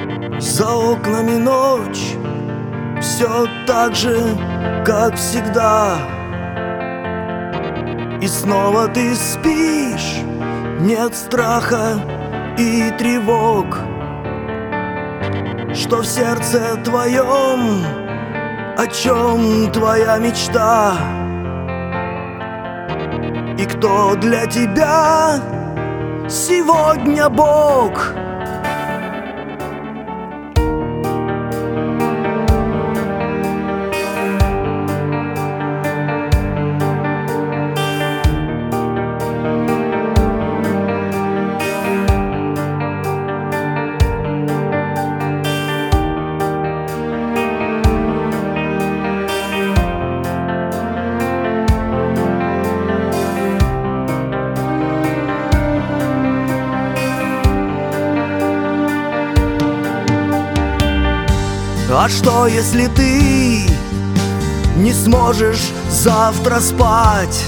За окнами ночь, все так же, как всегда. И снова ты спишь, нет страха и тревог. Что в сердце твоем, о чем твоя мечта? И кто для тебя сегодня Бог? А что, если ты не сможешь завтра спать?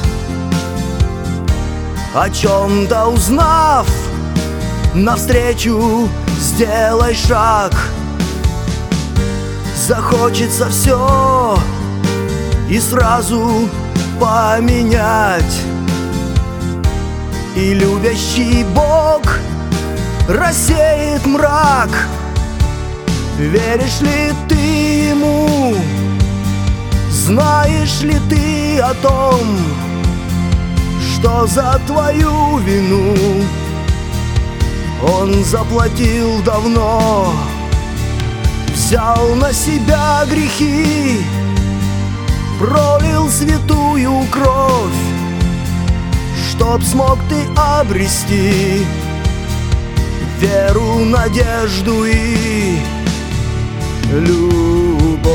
О чем-то узнав, навстречу сделай шаг. Захочется все и сразу поменять. И любящий Бог рассеет мрак. Веришь ли ты Ему? Знаешь ли ты о том, что за твою вину Он заплатил давно? Взял на себя грехи, пролил святую кровь, чтоб смог ты обрести веру, надежду и любовь.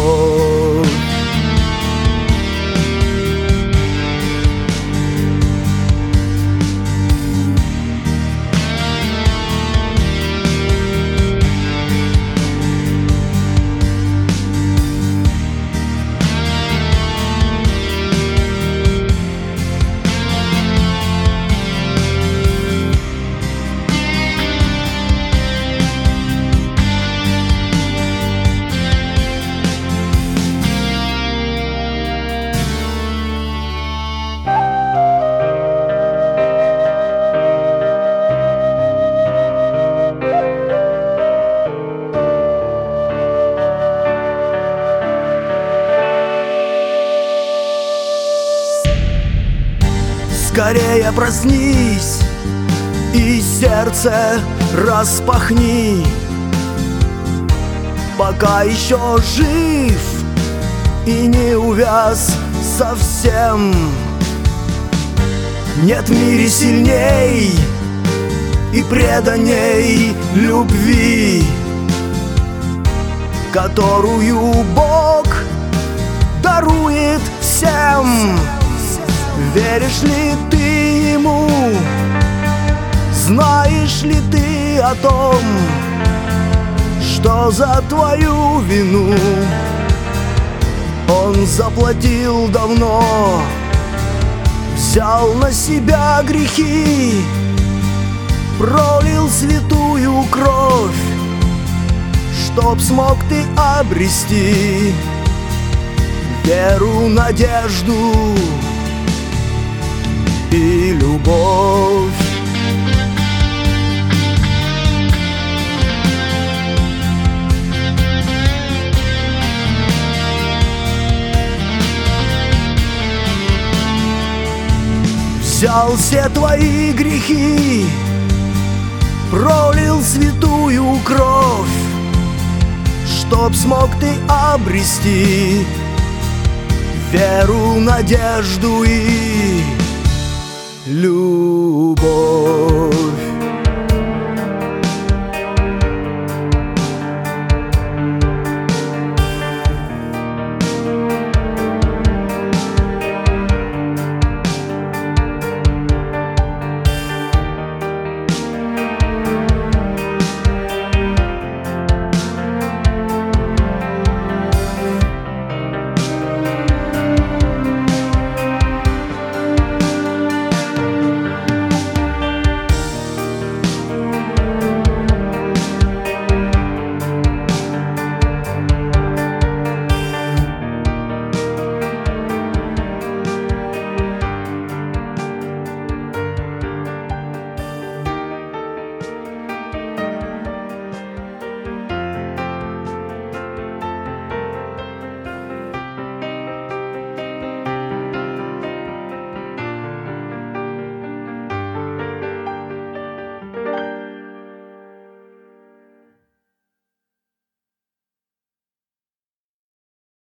Скорее проснись и сердце распахни, пока еще жив и не увяз совсем. Нет в мире сильней и преданней любви, которую Бог дарует всем. Веришь ли ты Ему? Знаешь ли ты о том, что за твою вину Он заплатил давно? Взял на себя грехи, пролил святую кровь, чтоб смог ты обрести веру, надежду и любовь. Взял все твои грехи, пролил святую кровь, чтоб смог ты обрести веру, надежду и любовь.